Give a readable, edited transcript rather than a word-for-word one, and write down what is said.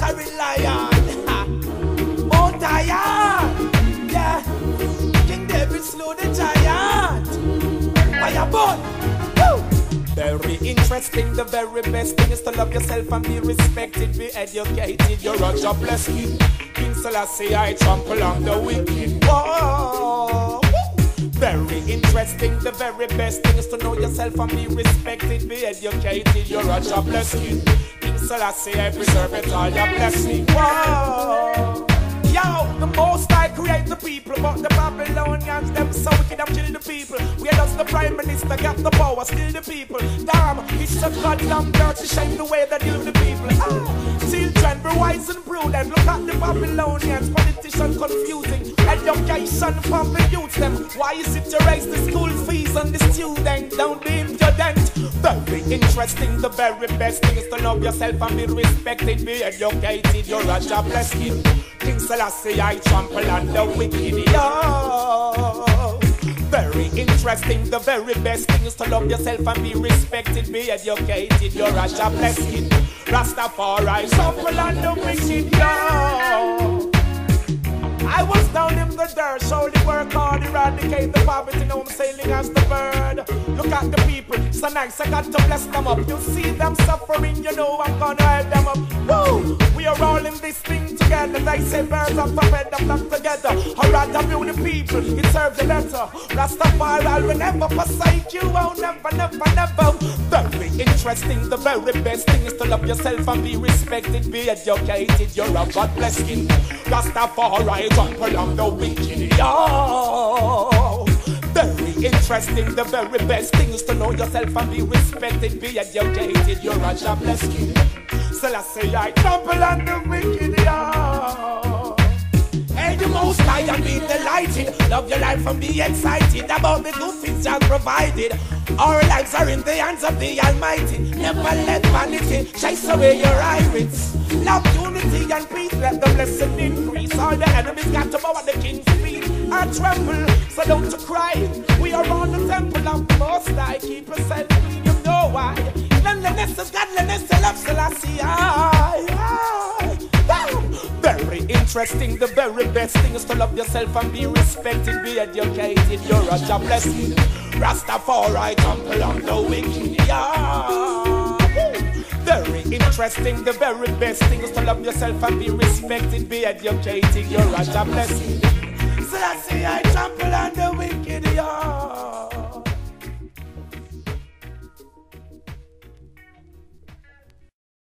conquering lion. Mount Zion. Yeah. King David slew the giant. Fireball. Very interesting, the very best thing is to love yourself and be respected, be educated. You're a jobless king. King Selassie, I trample on the wicked. Whoa. Very interesting, the very best thing is to know yourself and be respected, be educated. You're a jobless king. King Selassie, I preserve it all your blessing. Whoa. Yo, the most I create the people, but the Babylonians, them so wicked, them kill the people. We lost the prime minister, got the power, still the people. Damn, it's a goddamn dirty shame the way they deal with the people. Children, be wise and prudent. Look at the Babylonians, politicians confusing. Education from the youth, them. Why is it to raise the school fees on the student? Don't be impudent. Very interesting, the very best thing is to love yourself and be respected, be educated. You're a jobless king. King Selassie, I trample on the wicked, yo. Very interesting, the very best thing is to love yourself and be respected, be educated. You're a jobless king. Rastafari, trample on the wicked, yo. I was down in the dirt, surely work hard, eradicate the poverty, now I'm sailing as the bird. Look at the people, so nice, I got to bless them up. You see them suffering, you know I'm gonna help them up. Woo! We are all in this thing together. They say birds of a feather flock together. I'd rather build the people, it serves the better. Rastafari will never forsake you, oh never, never, never. Very interesting, the very best thing is to love yourself and be respected, be educated. You're a God blessed king. Rastafari, trample on the wicked, yo. Very interesting, the very best thing is to know yourself and be respected, be educated. You're a jobless king. Selassie, I trample on the wicked, yo. Hey, the most high and be delighted. Love your life and be excited about the good things you provided. Our lives are in the hands of the Almighty. Never let vanity chase away your irids. Love, unity and peace, let the blessing increase. All the enemies got to bow at the king's feet and tremble, so don't you cry. We are on the temple of the Most High. Keep yourself clean, you know why. Cleanliness is godliness, I love Selassie. Very interesting, the very best thing is to love yourself and be respected, be educated. You're a jobless king. Rastafari, trample on the wicked, yeah. Very interesting, the very best thing is to love yourself and be respected, be educated. You're a jobless king. Selassie, I trample on the wicked, yeah.